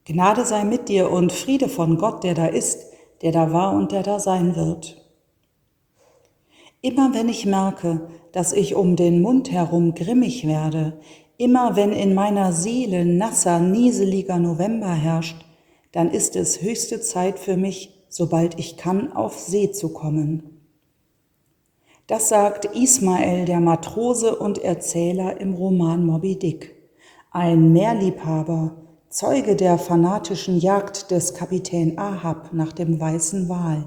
Gnade sei mit dir und Friede von Gott, der da ist, der da war und der da sein wird. Immer wenn ich merke, dass ich um den Mund herum grimmig werde, immer wenn in meiner Seele nasser, nieseliger November herrscht, dann ist es höchste Zeit für mich, sobald ich kann, auf See zu kommen. Das sagt Ismael, der Matrose und Erzähler im Roman Moby Dick, ein Meerliebhaber, Zeuge der fanatischen Jagd des Kapitän Ahab nach dem weißen Wal.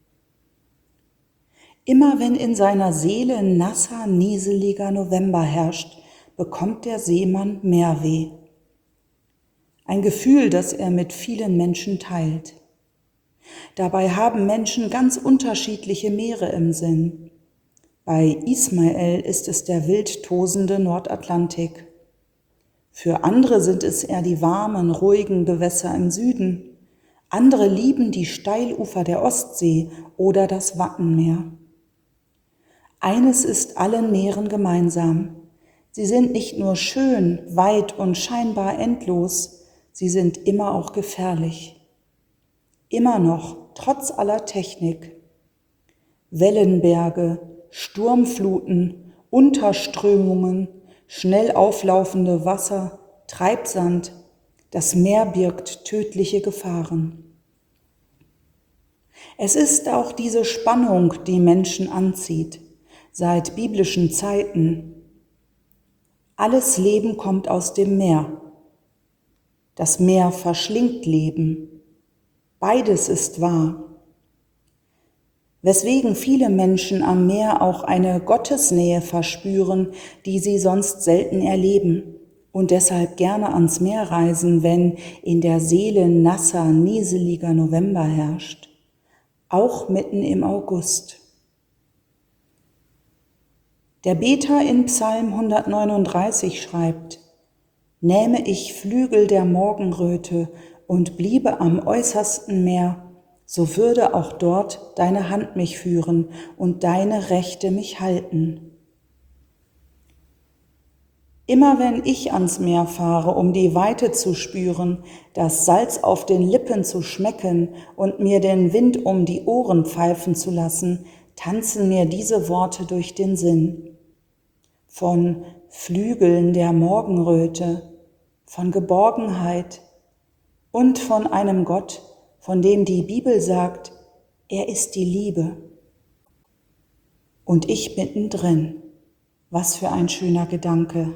Immer wenn in seiner Seele nasser, nieseliger November herrscht, bekommt der Seemann Meerweh. Ein Gefühl, das er mit vielen Menschen teilt. Dabei haben Menschen ganz unterschiedliche Meere im Sinn. Bei Ismael ist es der wild tosende Nordatlantik. Für andere sind es eher die warmen, ruhigen Gewässer im Süden. Andere lieben die Steilufer der Ostsee oder das Wattenmeer. Eines ist allen Meeren gemeinsam. Sie sind nicht nur schön, weit und scheinbar endlos, sie sind immer auch gefährlich. Immer noch, trotz aller Technik. Wellenberge, Sturmfluten, Unterströmungen, schnell auflaufende Wasser, Treibsand, das Meer birgt tödliche Gefahren. Es ist auch diese Spannung, die Menschen anzieht, seit biblischen Zeiten. Alles Leben kommt aus dem Meer. Das Meer verschlingt Leben. Beides ist wahr. Weswegen viele Menschen am Meer auch eine Gottesnähe verspüren, die sie sonst selten erleben und deshalb gerne ans Meer reisen, wenn in der Seele nasser, nieseliger November herrscht, auch mitten im August. Der Beter in Psalm 139 schreibt: Nähme ich Flügel der Morgenröte und bliebe am äußersten Meer, so würde auch dort deine Hand mich führen und deine Rechte mich halten. Immer wenn ich ans Meer fahre, um die Weite zu spüren, das Salz auf den Lippen zu schmecken und mir den Wind um die Ohren pfeifen zu lassen, tanzen mir diese Worte durch den Sinn. Von Flügeln der Morgenröte, von Geborgenheit und von einem Gott, von dem die Bibel sagt, er ist die Liebe. Und ich mittendrin. Was für ein schöner Gedanke.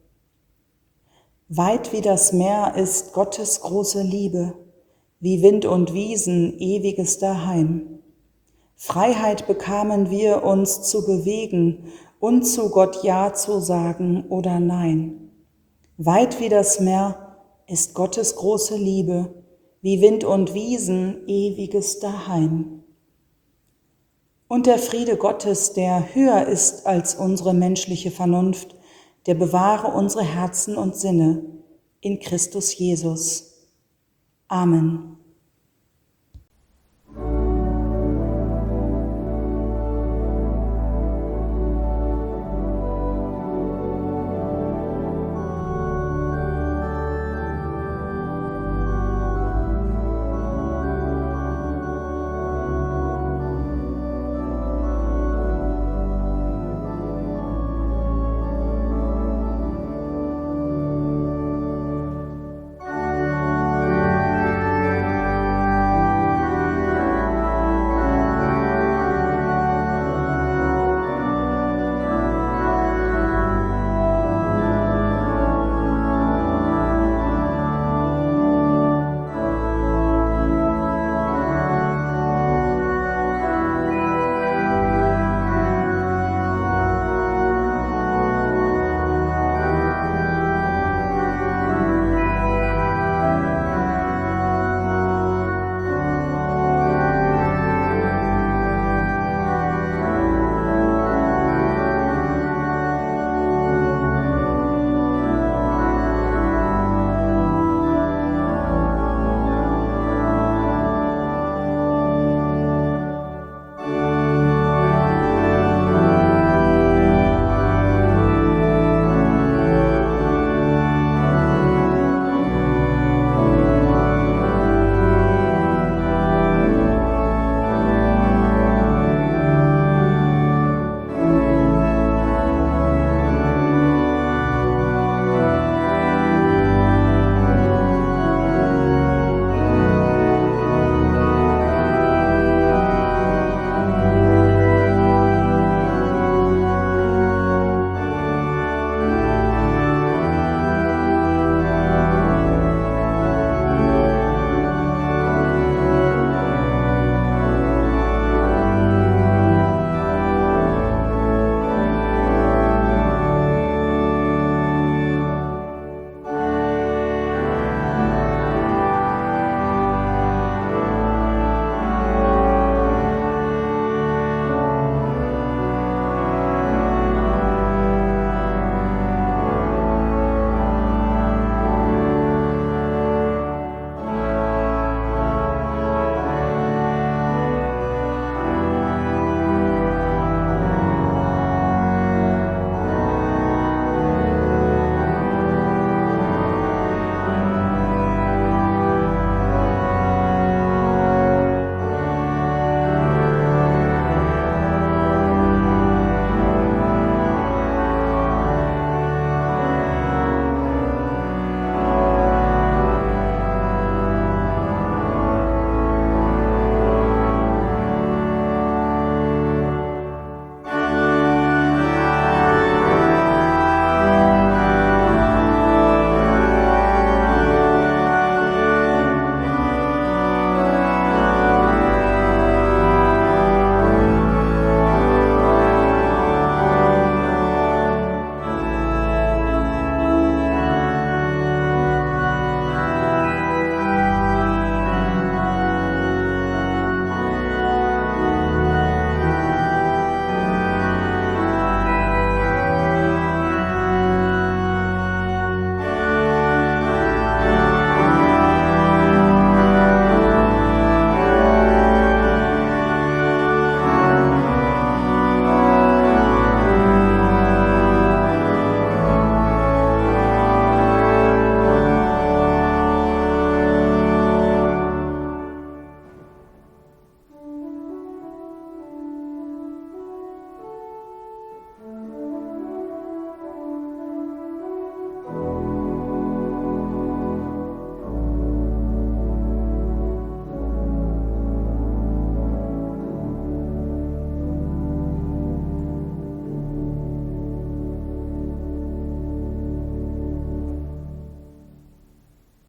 Weit wie das Meer ist Gottes große Liebe, wie Wind und Wiesen ewiges Daheim. Freiheit bekamen wir, uns zu bewegen und zu Gott Ja zu sagen oder Nein. Weit wie das Meer ist Gottes große Liebe, wie Wind und Wiesen ewiges Daheim. Und der Friede Gottes, der höher ist als unsere menschliche Vernunft, der bewahre unsere Herzen und Sinne in Christus Jesus. Amen.